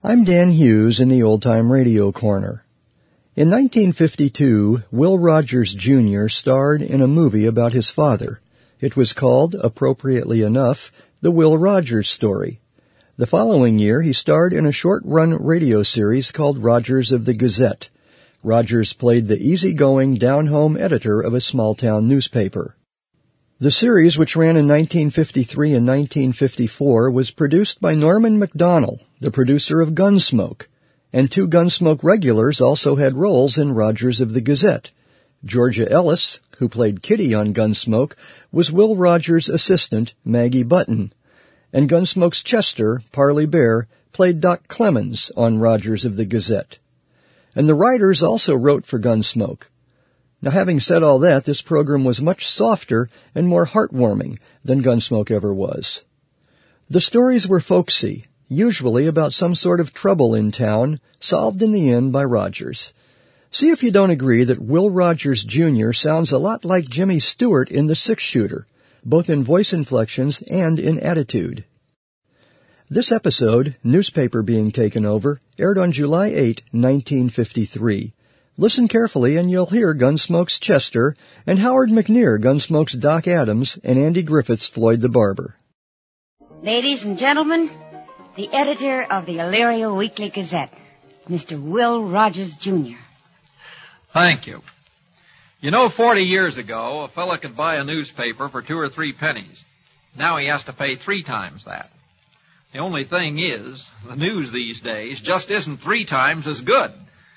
I'm Dan Hughes in the Old Time Radio Corner. In 1952, Will Rogers, Jr. starred in a movie about his father. It was called, appropriately enough, The Will Rogers Story. The following year, he starred in a short-run radio series called Rogers of the Gazette. Rogers played the easygoing, down-home editor of a small-town newspaper. The series, which ran in 1953 and 1954, was produced by Norman Macdonnell, the producer of Gunsmoke, and two Gunsmoke regulars also had roles in Rogers of the Gazette. Georgia Ellis, who played Kitty on Gunsmoke, was Will Rogers' assistant, Maggie Button, and Gunsmoke's Chester, Parley Bear, played Doc Clemens on Rogers of the Gazette. And the writers also wrote for Gunsmoke. Now, having said all that, this program was much softer and more heartwarming than Gunsmoke ever was. The stories were folksy, usually about some sort of trouble in town, solved in the end by Rogers. See if you don't agree that Will Rogers, Jr. sounds a lot like Jimmy Stewart in The Six-Shooter, both in voice inflections and in attitude. This episode, Newspaper Being Taken Over, aired on July 8, 1953. Listen carefully and you'll hear Gunsmoke's Chester and Howard McNear, Gunsmoke's Doc Adams, and Andy Griffith's Floyd the Barber. Ladies and gentlemen, the editor of the Elyria Weekly Gazette, Mr. Will Rogers, Jr. Thank you. You know, 40 years ago, a fella could buy a newspaper for 2 or 3 pennies. Now he has to pay 3 times that. The only thing is, the news these days just isn't 3 times as good.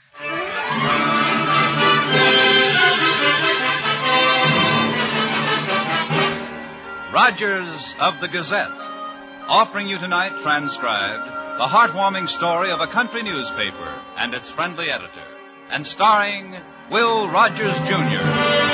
Rogers of the Gazette, offering you tonight, transcribed, the heartwarming story of a country newspaper and its friendly editor, and starring Will Rogers, Jr.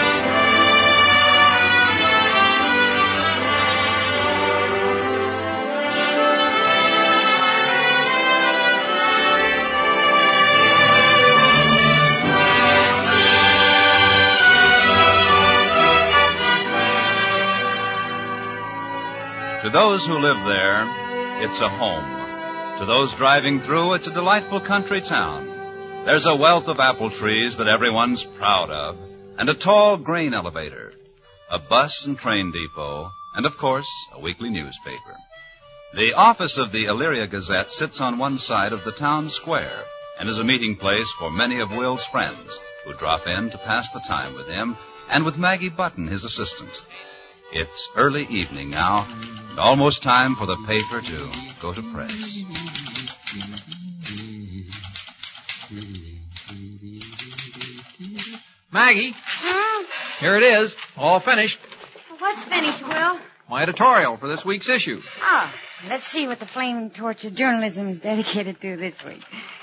To those who live there, it's a home. To those driving through, it's a delightful country town. There's a wealth of apple trees that everyone's proud of, and a tall grain elevator, a bus and train depot, and, of course, a weekly newspaper. The office of the Elyria Gazette sits on one side of the town square and is a meeting place for many of Will's friends who drop in to pass the time with him and with Maggie Button, his assistant. It's early evening now, and almost time for the paper to go to press. Maggie, here it is, all finished. What's finished, Will? My editorial for this week's issue. Oh, let's see what the flaming torch of journalism is dedicated to this week.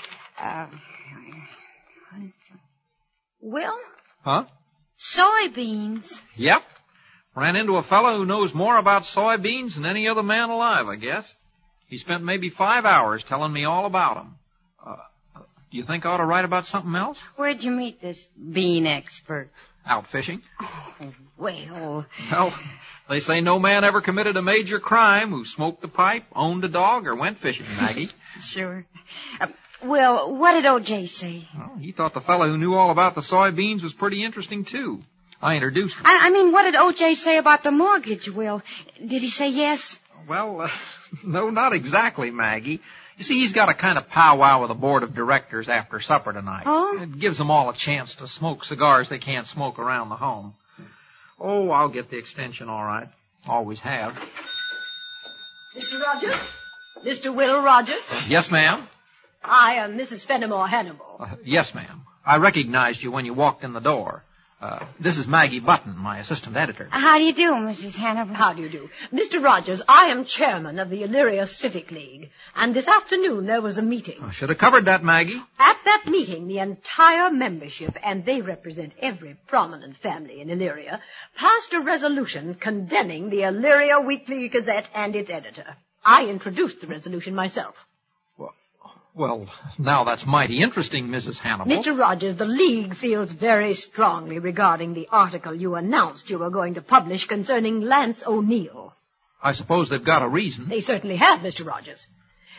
Will? Huh? Soybeans. Yep. Ran into a fellow who knows more about soybeans than any other man alive, I guess. He spent maybe 5 hours telling me all about them. Do you think I ought to write about something else? Where'd you meet this bean expert? Out fishing. Oh, well... Well, they say no man ever committed a major crime who smoked a pipe, owned a dog, or went fishing, Maggie. Sure. Will, what did O.J. say? Well, he thought the fellow who knew all about the soybeans was pretty interesting, too. I introduced him. I mean, what did O.J. say about the mortgage, Will? Did he say yes? Well, no, not exactly, Maggie. You see, he's got a kind of powwow with the board of directors after supper tonight. Oh? It gives them all a chance to smoke cigars they can't smoke around the home. Oh, I'll get the extension all right. Always have. Mr. Rogers? Mr. Will Rogers? Yes, ma'am? I am Mrs. Fenimore Hannibal. Yes, ma'am. I recognized you when you walked in the door. This is Maggie Button, my assistant editor. How do you do, Mrs. Hannibal? How do you do? Mr. Rogers, I am chairman of the Elyria Civic League, and this afternoon there was a meeting. I should have covered that, Maggie. At that meeting, the entire membership, and they represent every prominent family in Elyria, passed a resolution condemning the Elyria Weekly Gazette and its editor. I introduced the resolution myself. Well, now that's mighty interesting, Mrs. Hannibal. Mr. Rogers, the League feels very strongly regarding the article you announced you were going to publish concerning Lance O'Neill. I suppose they've got a reason. They certainly have, Mr. Rogers.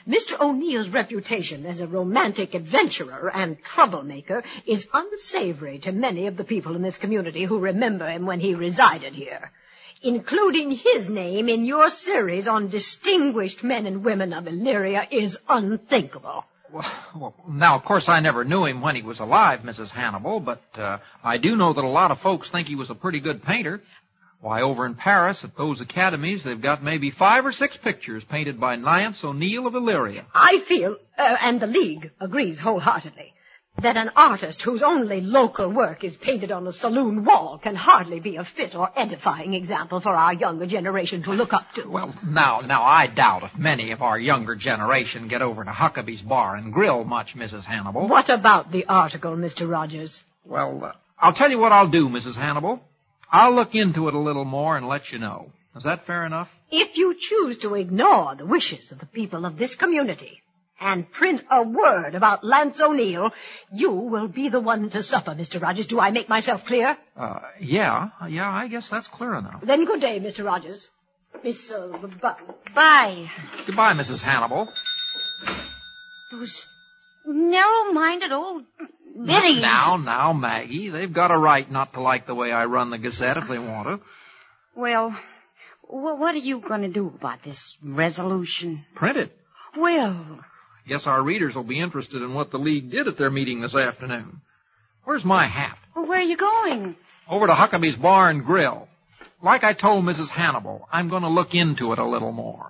Mr. O'Neill's reputation as a romantic adventurer and troublemaker is unsavory to many of the people in this community who remember him when he resided here. Including his name in your series on distinguished men and women of Illyria is unthinkable. Well, now, of course, I never knew him when he was alive, Mrs. Hannibal, but I do know that a lot of folks think he was a pretty good painter. Why, over in Paris, at those academies, they've got maybe 5 or 6 pictures painted by Nance O'Neill of Illyria. I feel, and the League agrees wholeheartedly, that an artist whose only local work is painted on a saloon wall can hardly be a fit or edifying example for our younger generation to look up to. Well, now, I doubt if many of our younger generation get over to Huckabee's Bar and Grill much, Mrs. Hannibal. What about the article, Mr. Rogers? Well, I'll tell you what I'll do, Mrs. Hannibal. I'll look into it a little more and let you know. Is that fair enough? If you choose to ignore the wishes of the people of this community and print a word about Lance O'Neill, you will be the one to suffer, Mr. Rogers. Do I make myself clear? Yeah, I guess that's clear enough. Then good day, Mr. Rogers. Miss Button. Bye. Goodbye, Mrs. Hannibal. Those narrow-minded old biddies. Now, Maggie, they've got a right not to like the way I run the Gazette if they want to. Well, what are you going to do about this resolution? Print it. Well, Guess our readers will be interested in what the League did at their meeting this afternoon. Where's my hat? well, where are you going? Over to Huckabee's Bar and Grill. Like I told Mrs. Hannibal, I'm going to look into it a little more.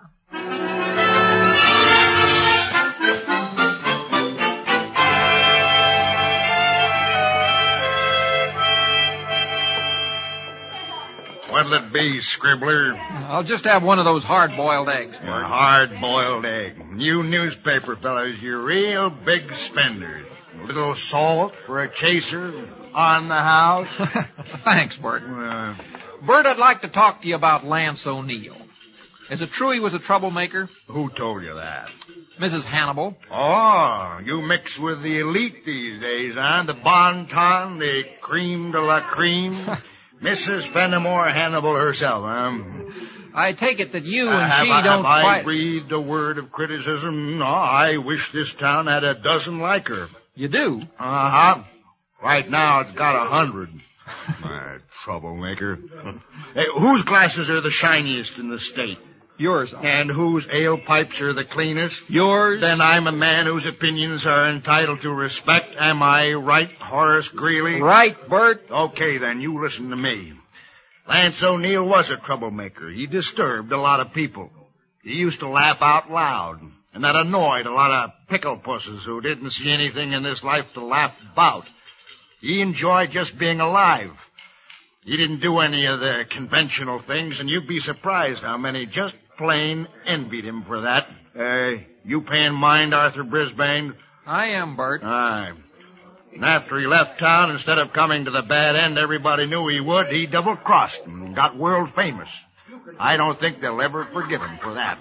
What'll it be, Scribbler? I'll just have one of those hard-boiled eggs. A hard-boiled egg. You newspaper fellas, you're real big spenders. A little salt for a chaser on the house. Thanks, Bert. Bert, I'd like to talk to you about Lance O'Neill. Is it true he was a troublemaker? Who told you that? Mrs. Hannibal. Oh, you mix with the elite these days, huh? The bon ton, the creme de la creme. Mrs. Fenimore Hannibal herself, huh? I take it that you and she don't Have I quite... breathed a word of criticism? No, I wish this town had a dozen like her. You do? Uh-huh. Right now it's got 100. My troublemaker. Hey, whose glasses are the shiniest in the state? Yours. And whose ale pipes are the cleanest? Yours. Then I'm a man whose opinions are entitled to respect. Am I right, Horace Greeley? Right, Bert. Okay, then, you listen to me. Lance O'Neill was a troublemaker. He disturbed a lot of people. He used to laugh out loud, and that annoyed a lot of pickle pusses who didn't see anything in this life to laugh about. He enjoyed just being alive. He didn't do any of the conventional things, and you'd be surprised how many just plain envied him for that. You paying mind, Arthur Brisbane? I am, Bert. Aye. And after he left town, instead of coming to the bad end everybody knew he would, he double-crossed them and got world famous. I don't think they'll ever forgive him for that.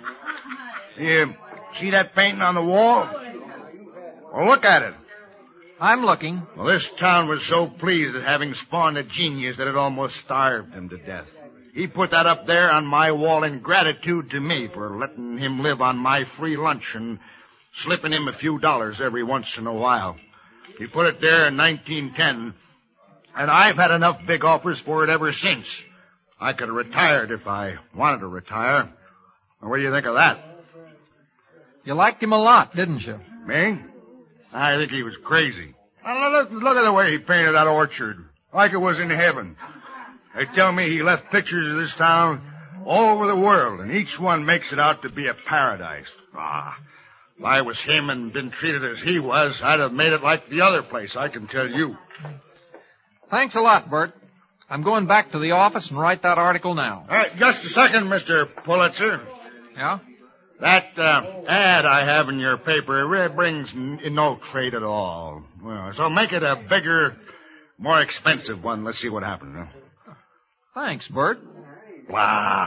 You see that painting on the wall? Well, look at it. I'm looking. Well, this town was so pleased at having spawned a genius that it almost starved him to death. He put that up there on my wall in gratitude to me for letting him live on my free lunch and slipping him a few dollars every once in a while. He put it there in 1910, and I've had enough big offers for it ever since. I could have retired if I wanted to retire. Well, what do you think of that? You liked him a lot, didn't you? Me? I think he was crazy. Look at the way he painted that orchard, like it was in heaven. They tell me he left pictures of this town all over the world, and each one makes it out to be a paradise. If I was him and been treated as he was, I'd have made it like the other place, I can tell you. Thanks a lot, Bert. I'm going back to the office and write that article now. All right, just a second, Mr. Pulitzer. Yeah? That ad I have in your paper, it really brings no trade at all. Well, so make it a bigger, more expensive one. Let's see what happens. Huh? Thanks, Bert. Blah.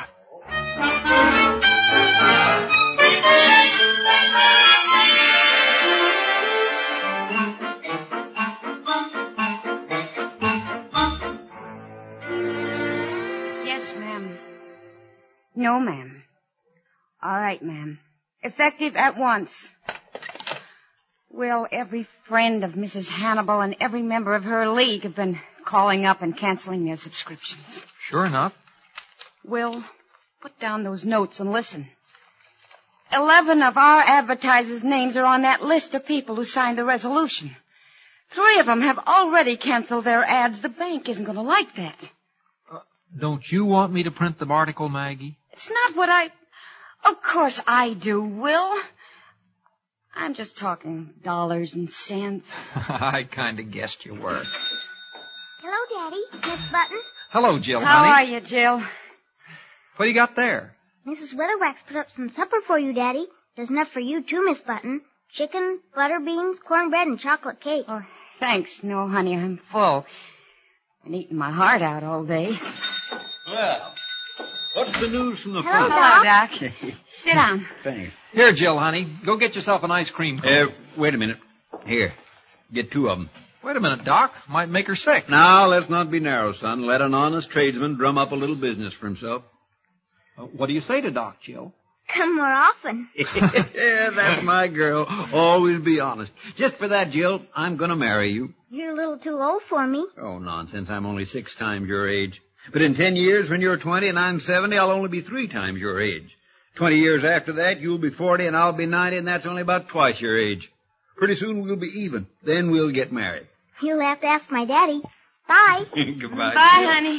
Yes, ma'am. No, ma'am. All right, ma'am. Effective at once. Will, every friend of Mrs. Hannibal and every member of her league have been calling up and canceling their subscriptions. Sure enough. Will, put down those notes and listen. 11 of our advertisers' names are on that list of people who signed the resolution. 3 of them have already canceled their ads. The bank isn't going to like that. Don't you want me to print the article, Maggie? It's not what I... Of course I do, Will. I'm just talking dollars and cents. I kind of guessed you were. Hello, Daddy. Miss Button. Hello, Jill, How honey. are you, Jill? What do you got there? Mrs. Weatherwax put up some supper for you, Daddy. There's enough for you, too, Miss Button. Chicken, butter beans, cornbread, and chocolate cake. Oh, thanks. No, honey, I'm full. Been eating my heart out all day. Well, what's the news from the Hello, front? Hello, Doc. Sit down. Thanks. Here, Jill, honey. Go get yourself an ice cream cone. Wait a minute. Here, get 2 of them. Wait a minute, Doc. Might make her sick. Now, let's not be narrow, son. Let an honest tradesman drum up a little business for himself. What do you say to Doc, Jill? Come more often. Yeah, that's my girl. Always be honest. Just for that, Jill, I'm going to marry you. You're a little too old for me. Oh, nonsense. I'm only 6 times your age. But in 10 years, when you're 20 and I'm 70, I'll only be 3 times your age. 20 years after that, you'll be 40 and I'll be 90, and that's only about twice your age. Pretty soon we'll be even. Then we'll get married. You'll have to ask my daddy. Bye. Goodbye. Bye,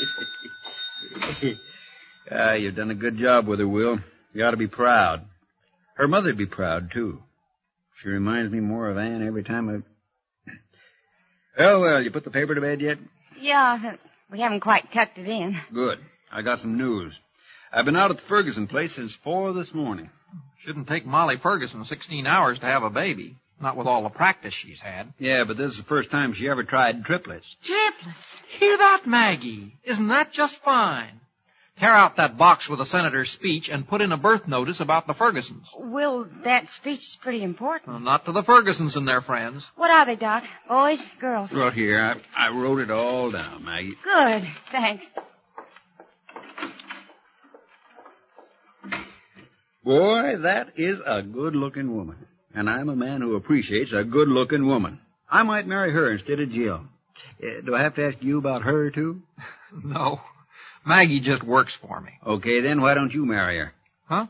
honey. You've done a good job with her, Will. You ought to be proud. Her mother'd be proud, too. She reminds me more of Anne every time I... Well, you put the paper to bed yet? Yeah, we haven't quite tucked it in. Good. I got some news. I've been out at the Ferguson place since 4 this morning. Shouldn't take Molly Ferguson 16 hours to have a baby. Not with all the practice she's had. Yeah, but this is the first time she ever tried triplets. Triplets? Hear that, Maggie? Isn't that just fine? Tear out that box with the senator's speech and put in a birth notice about the Fergusons. Will, that speech is pretty important. Well, not to the Fergusons and their friends. What are they, Doc? Boys? Girls? Right here. I wrote it all down, Maggie. Good. Thanks. Boy, that is a good-looking woman. And I'm a man who appreciates a good-looking woman. I might marry her instead of Jill. Do I have to ask you about her, too? No. Maggie just works for me. Okay, then why don't you marry her? Huh?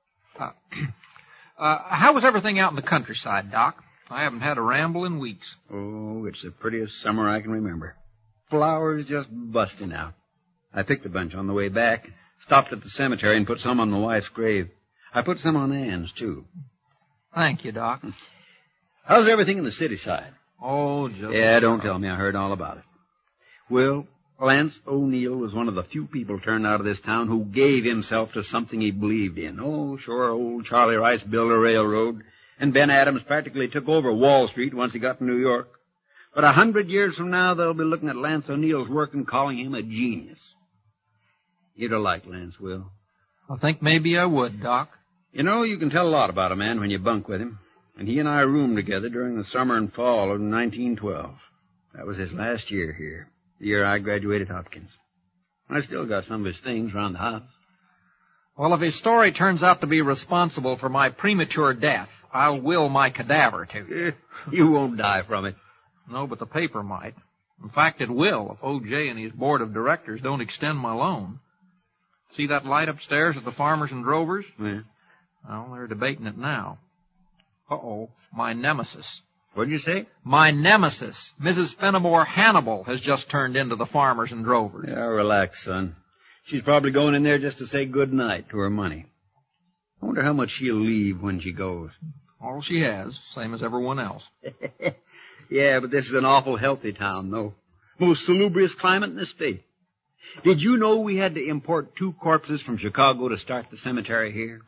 How was everything out in the countryside, Doc? I haven't had a ramble in weeks. Oh, it's the prettiest summer I can remember. Flowers just busting out. I picked a bunch on the way back, stopped at the cemetery and put some on my wife's grave. I put some on Ann's, too. Thank you, Doc. How's everything in the city side? Oh, just... Yeah, don't tell me. I heard all about it. Well, Lance O'Neill was one of the few people turned out of this town who gave himself to something he believed in. Oh, sure, old Charlie Rice built a railroad, and Ben Adams practically took over Wall Street once he got to New York. But 100 years from now, they'll be looking at Lance O'Neill's work and calling him a genius. You'd have liked Lance, Will. I think maybe I would, Doc. You know, you can tell a lot about a man when you bunk with him. And he and I roomed together during the summer and fall of 1912. That was his last year here, the year I graduated Hopkins. I still got some of his things around the house. Well, if his story turns out to be responsible for my premature death, I'll will my cadaver to you. You won't die from it. No, but the paper might. In fact, it will if O.J. and his board of directors don't extend my loan. See that light upstairs at the Farmers and Drovers? Yeah. Well, they're debating it now. Uh-oh, my nemesis. What'd you say? My nemesis, Mrs. Fenimore Hannibal, has just turned into the Farmers and Drovers. Yeah, relax, son. She's probably going in there just to say good night to her money. I wonder how much she'll leave when she goes. All she has, same as everyone else. Yeah, but this is an awful healthy town, though. Most salubrious climate in the state. Did you know we had to import 2 corpses from Chicago to start the cemetery here?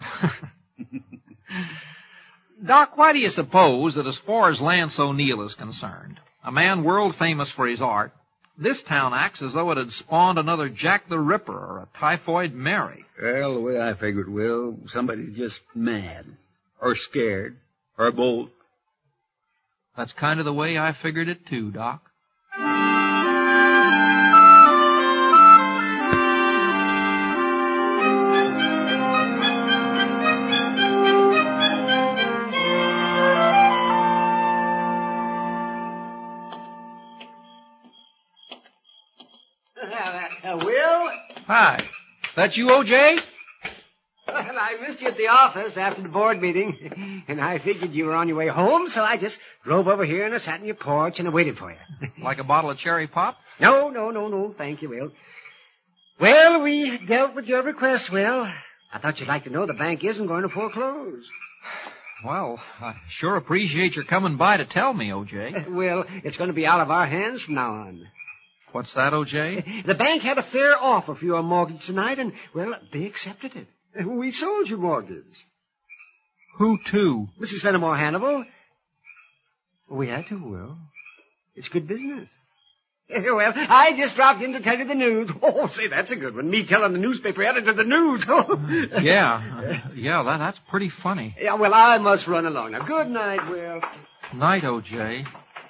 Doc, why do you suppose that as far as Lance O'Neill is concerned, a man world famous for his art, this town acts as though it had spawned another Jack the Ripper or a Typhoid Mary? Well, the way I figure it, Will, somebody's just mad, or scared, or both. That's kind of the way I figured it too, Doc. Hi. That you, O.J.? Well, I missed you at the office after the board meeting, and I figured you were on your way home, so I just drove over here and I sat on your porch and I waited for you. Like a bottle of cherry pop? No, thank you, Will. Well, we dealt with your request, Will. I thought you'd like to know the bank isn't going to foreclose. Well, I sure appreciate your coming by to tell me, O.J. Well, it's going to be out of our hands from now on. What's that, O.J.? The bank had a fair offer for your mortgage tonight, and, well, they accepted it. We sold your mortgage. Who to? Mrs. Fenimore Hannibal. We had to, Will. It's good business. Well, I just dropped in to tell you the news. Oh, say, that's a good one. Me telling the newspaper editor the news. Yeah, that's pretty funny. Yeah, well, I must run along now. Good night, Will. Night, O.J.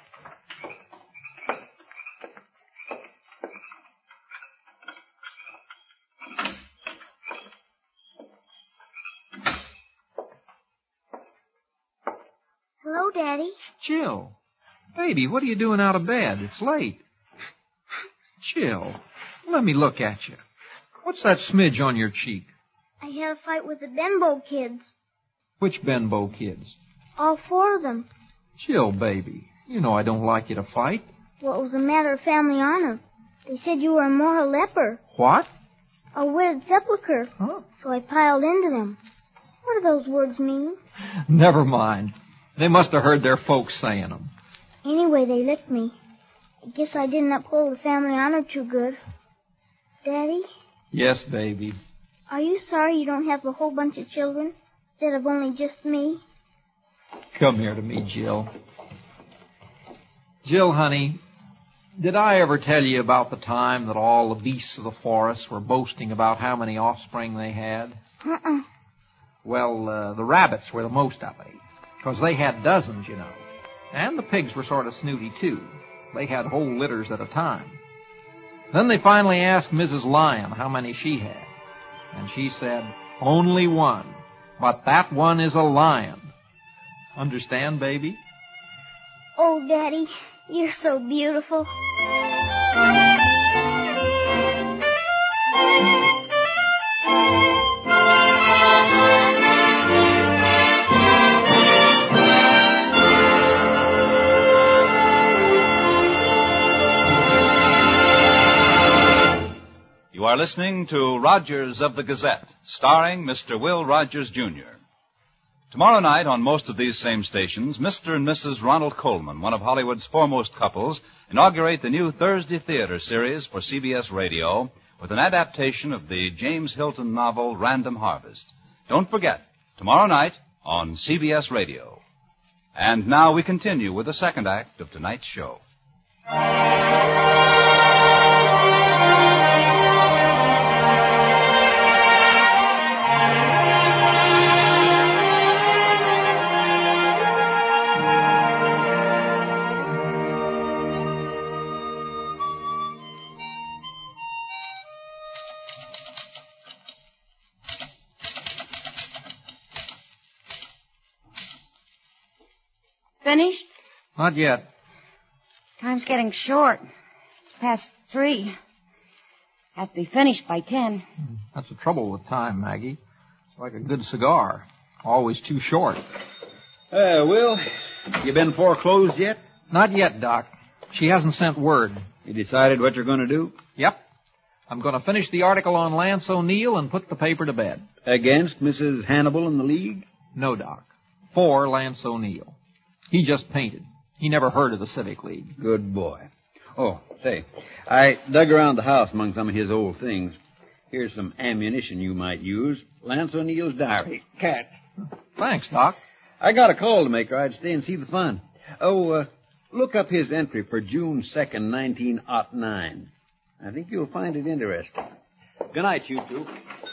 Hello, Daddy. Jill. Baby, what are you doing out of bed? It's late. Jill, let me look at you. What's that smidge on your cheek? I had a fight with the Benbow kids. Which Benbow kids? All 4 of them. Jill, baby, you know I don't like you to fight. Well, it was a matter of family honor. They said you were a mortal leper. What? A witted sepulcher. Huh? So I piled into them. What do those words mean? Never mind. They must have heard their folks saying them. Anyway, they licked me. I guess I didn't uphold the family honor too good. Daddy? Yes, baby. Are you sorry you don't have a whole bunch of children instead of only just me? Come here to me, Jill. Jill, honey, did I ever tell you about the time that all the beasts of the forest were boasting about how many offspring they had? Uh-uh. Well, the rabbits were the most of it, because they had dozens, you know. And the pigs were sort of snooty, too. They had whole litters at a time. Then they finally asked Mrs. Lion how many she had. And she said, only one. But that one is a lion. Understand, baby? Oh, Daddy, you're so beautiful. You are listening to Rogers of the Gazette, starring Mr. Will Rogers, Jr. Tomorrow night on most of these same stations, Mr. and Mrs. Ronald Colman, one of Hollywood's foremost couples, inaugurate the new Thursday Theater series for CBS Radio with an adaptation of the James Hilton novel Random Harvest. Don't forget, tomorrow night on CBS Radio. And now we continue with the second act of tonight's show. Finished? Not yet. Time's getting short. It's past 3. Have to be finished by 10. That's the trouble with time, Maggie. It's like a good cigar. Always too short. Will, you been foreclosed yet? Not yet, Doc. She hasn't sent word. You decided what you're going to do? Yep. I'm going to finish the article on Lance O'Neill and put the paper to bed. Against Mrs. Hannibal and the League? No, Doc. For Lance O'Neill. He just painted. He never heard of the Civic League. Good boy. Oh, say, I dug around the house among some of his old things. Here's some ammunition you might use. Lance O'Neill's diary. Cat. Thanks, Doc. I got a call to make, or I'd stay and see the fun. Oh, look up his entry for June 2nd, 1909. I think you'll find it interesting. Good night, you two.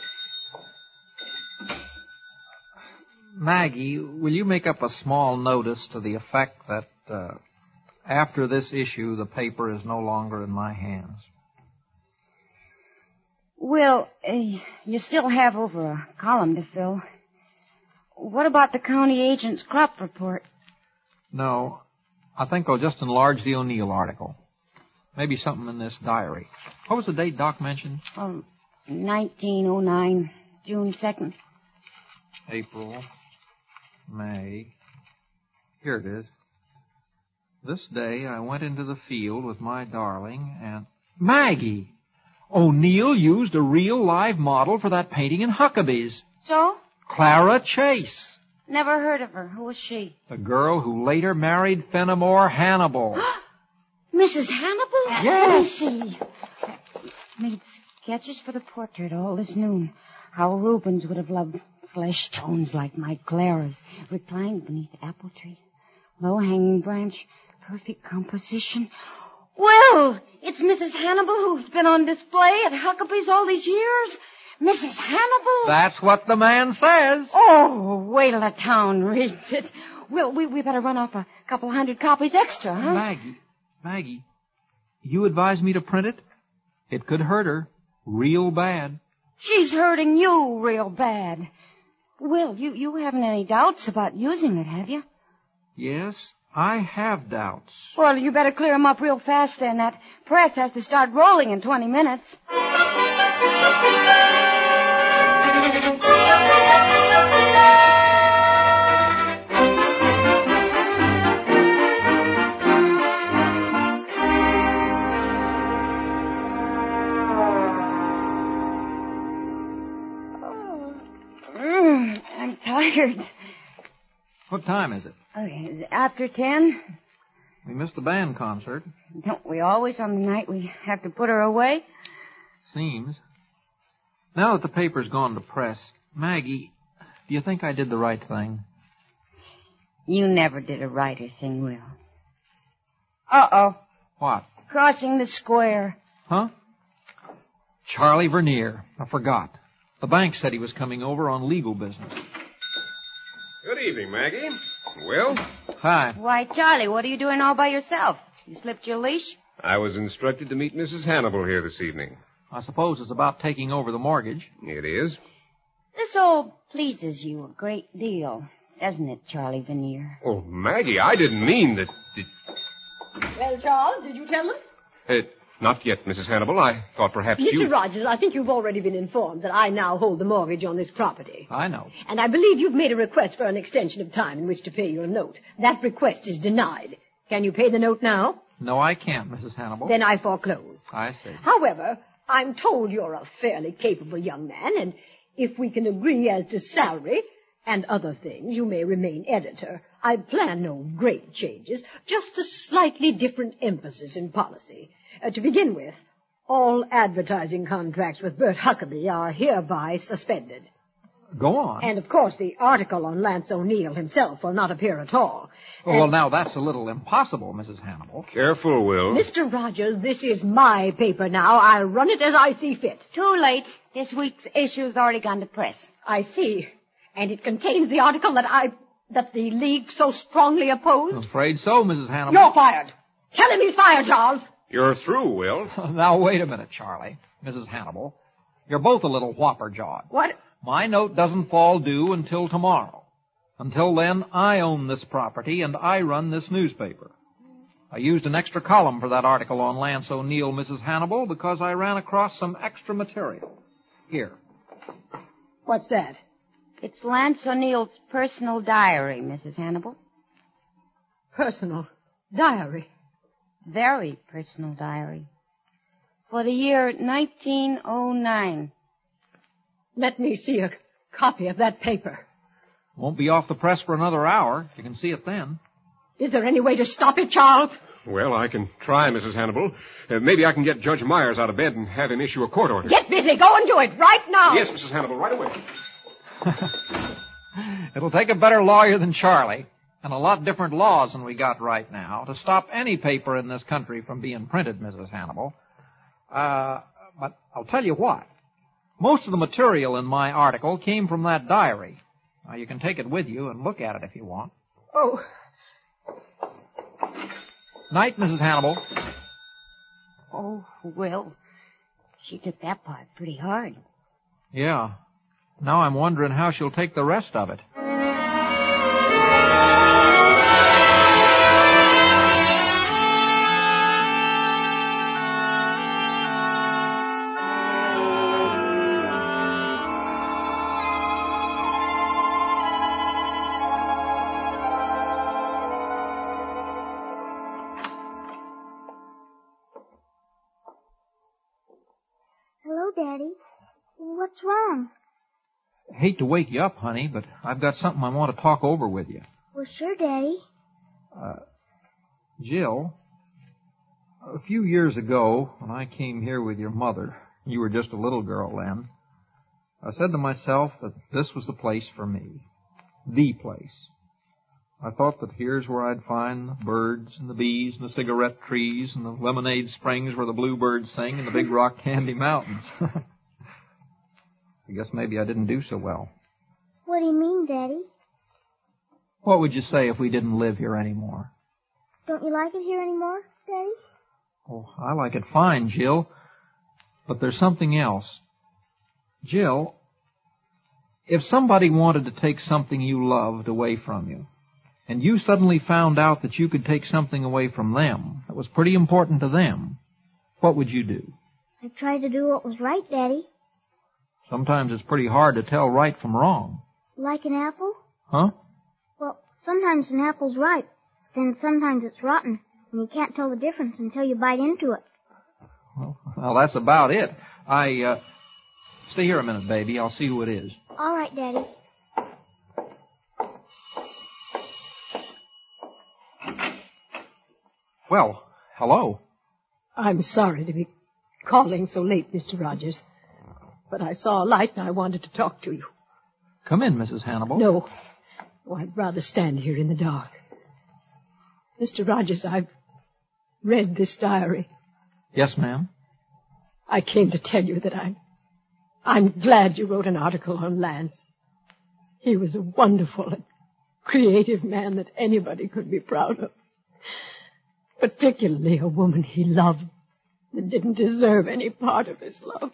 Maggie, will you make up a small notice to the effect that after this issue, the paper is no longer in my hands? Will, you still have over a column to fill. What about the county agent's crop report? No, I think I'll just enlarge the O'Neill article. Maybe something in this diary. What was the date Doc mentioned? 1909, June 2nd. April, May. Here it is. This day I went into the field with my darling and... Maggie! O'Neill used a real live model for that painting in Huckabee's. So? Clara Chase. Never heard of her. Who was she? The girl who later married Fenimore Hannibal. Mrs. Hannibal? Yes. Let me see. Made sketches for the portrait all this noon. How Rubens would have loved flesh tones like my Clara's, reclined beneath the apple tree. Low-hanging branch, perfect composition. Well, it's Mrs. Hannibal who's been on display at Huckabee's all these years. Mrs. Hannibal? That's what the man says. Oh, wait till the town reads it. Well, we better run off a couple 100 copies extra, huh? Maggie, you advise me to print it? It could hurt her real bad. She's hurting you real bad. Will, you haven't any doubts about using it, have you? Yes, I have doubts. Well, you better clear 'em up real fast then. That press has to start rolling in 20 minutes. I'm tired. What time is it? Okay, after 10. We missed the band concert. Don't we always on the night we have to put her away? Seems. Now that the paper's gone to press, Maggie, do you think I did the right thing? You never did a righter thing, Will. Uh-oh. What? Crossing the square. Huh? Charlie Vernier. I forgot. The bank said he was coming over on legal business. Good evening, Maggie. Will? Hi. Why, Charlie, what are you doing all by yourself? You slipped your leash? I was instructed to meet Mrs. Hannibal here this evening. I suppose it's about taking over the mortgage. It is. This all pleases you a great deal, doesn't it, Charlie Vernier? Oh, Maggie, I didn't mean that... Well, Charles, did you tell them? Not yet, Mrs. Hannibal. I thought perhaps Mr. you... Rogers, I think you've already been informed that I now hold the mortgage on this property. I know. And I believe you've made a request for an extension of time in which to pay your note. That request is denied. Can you pay the note now? No, I can't, Mrs. Hannibal. Then I foreclose. I see. However, I'm told you're a fairly capable young man, and if we can agree as to salary and other things, you may remain editor. I plan no great changes, just a slightly different emphasis in policy. To begin with, all advertising contracts with Bert Huckabee are hereby suspended. Go on. And, of course, the article on Lance O'Neill himself will not appear at all. Well, now, that's a little impossible, Mrs. Hannibal. Careful, Will. Mr. Rogers, this is my paper now. I'll run it as I see fit. Too late. This week's issue's already gone to press. I see. And it contains the article that the League so strongly opposed? I'm afraid so, Mrs. Hannibal. You're fired. Tell him he's fired, Charles. You're through, Will. Now, wait a minute, Charlie. Mrs. Hannibal. You're both a little whopper-jawed. What? My note doesn't fall due until tomorrow. Until then, I own this property and I run this newspaper. I used an extra column for that article on Lance O'Neill, Mrs. Hannibal, because I ran across some extra material. Here. What's that? It's Lance O'Neill's personal diary, Mrs. Hannibal. Personal diary? Very personal diary. For the year 1909. Let me see a copy of that paper. Won't be off the press for another hour. You can see it then. Is there any way to stop it, Charles? Well, I can try, Mrs. Hannibal. Maybe I can get Judge Myers out of bed and have him issue a court order. Get busy. Go and do it right now. Yes, Mrs. Hannibal, right away. It'll take a better lawyer than Charlie, and a lot different laws than we got right now, to stop any paper in this country from being printed, Mrs. Hannibal. But I'll tell you what. Most of the material in my article came from that diary. Now, you can take it with you and look at it if you want. Oh. Night, Mrs. Hannibal. Oh, well, she took that part pretty hard. Yeah. Now I'm wondering how she'll take the rest of it. Daddy. What's wrong? I hate to wake you up, honey, but I've got something I want to talk over with you. Well, sure, Daddy. Jill, a few years ago, when I came here with your mother, you were just a little girl then, I said to myself that this was the place for me. The place. I thought that here's where I'd find the birds and the bees and the cigarette trees and the lemonade springs where the bluebirds sing and the big rock candy mountains. I guess maybe I didn't do so well. What do you mean, Daddy? What would you say if we didn't live here anymore? Don't you like it here anymore, Daddy? Oh, I like it fine, Jill. But there's something else. Jill, if somebody wanted to take something you loved away from you, and you suddenly found out that you could take something away from them that was pretty important to them, what would you do? I tried to do what was right, Daddy. Sometimes it's pretty hard to tell right from wrong. Like an apple? Huh? Well, sometimes an apple's ripe, then sometimes it's rotten, and you can't tell the difference until you bite into it. Well, that's about it. Stay here a minute, baby. I'll see who it is. All right, Daddy. Well, hello. I'm sorry to be calling so late, Mr. Rogers, but I saw a light and I wanted to talk to you. Come in, Mrs. Hannibal. No. Oh, I'd rather stand here in the dark. Mr. Rogers, I've read this diary. Yes, ma'am. I came to tell you that I'm glad you wrote an article on Lance. He was a wonderful and creative man that anybody could be proud of. Particularly a woman he loved that didn't deserve any part of his love.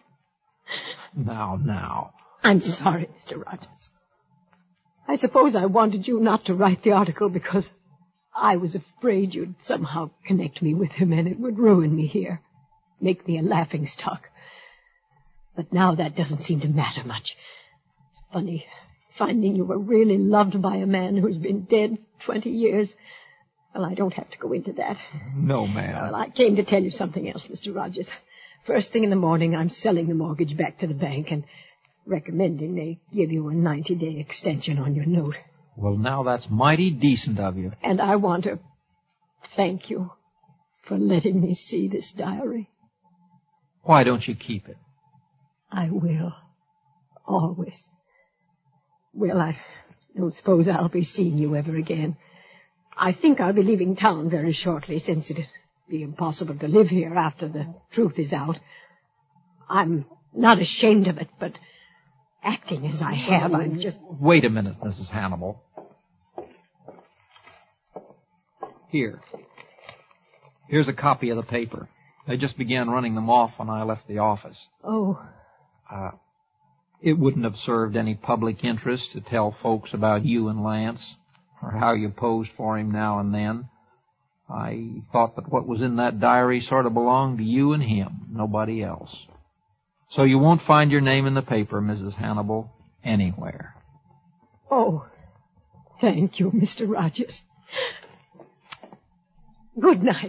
Now. I'm sorry, Mr. Rogers. I suppose I wanted you not to write the article because I was afraid you'd somehow connect me with him and it would ruin me here, make me a laughingstock. But now that doesn't seem to matter much. It's funny, finding you were really loved by a man who's been dead 20 years. Well, I don't have to go into that. No, ma'am. Well, I came to tell you something else, Mr. Rogers. First thing in the morning, I'm selling the mortgage back to the bank and recommending they give you a 90-day extension on your note. Well, now that's mighty decent of you. And I want to thank you for letting me see this diary. Why don't you keep it? I will. Always. Well, I don't suppose I'll be seeing you ever again. I think I'll be leaving town very shortly, since it'd be impossible to live here after the truth is out. I'm not ashamed of it, but acting as I have, I'm just... Wait a minute, Mrs. Hannibal. Here's a copy of the paper. They just began running them off when I left the office. Oh. It wouldn't have served any public interest to tell folks about you and Lance, or how you posed for him now and then. I thought that what was in that diary sort of belonged to you and him, nobody else. So you won't find your name in the paper, Mrs. Hannibal, anywhere. Oh, thank you, Mr. Rogers. Good night.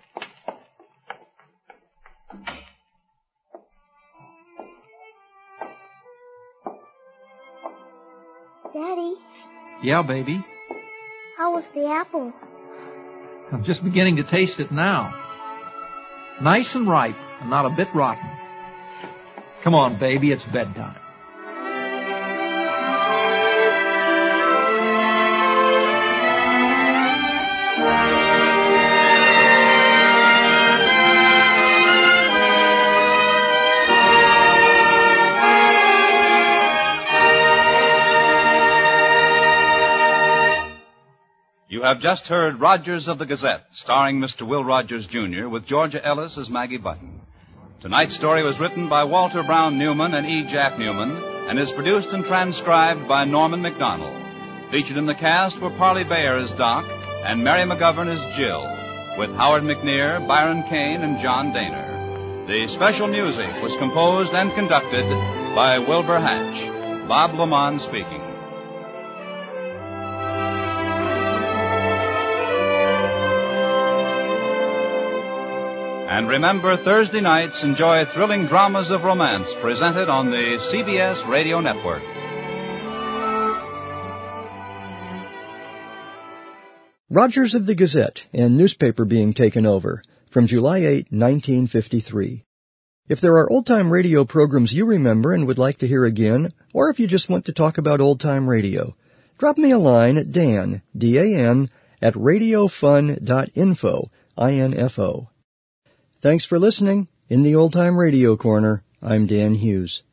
Daddy? Yeah, baby? How was the apple? I'm just beginning to taste it now. Nice and ripe, and not a bit rotten. Come on, baby, it's bedtime. You have just heard Rogers of the Gazette, starring Mr. Will Rogers, Jr., with Georgia Ellis as Maggie Button. Tonight's story was written by Walter Brown Newman and E. Jack Newman and is produced and transcribed by Norman McDonald. Featured in the cast were Parley Bayer as Doc and Mary McGovern as Jill, with Howard McNear, Byron Kane, and John Daner. The special music was composed and conducted by Wilbur Hatch. Bob Lamont speaking. And remember, Thursday nights enjoy thrilling dramas of romance presented on the CBS Radio Network. Rogers of the Gazette and newspaper being taken over from July 8, 1953. If there are old-time radio programs you remember and would like to hear again, or if you just want to talk about old-time radio, drop me a line at Dan, D-A-N, at radiofun.info, I-N-F-O. Thanks for listening. In the Old Time Radio Corner, I'm Dan Hughes.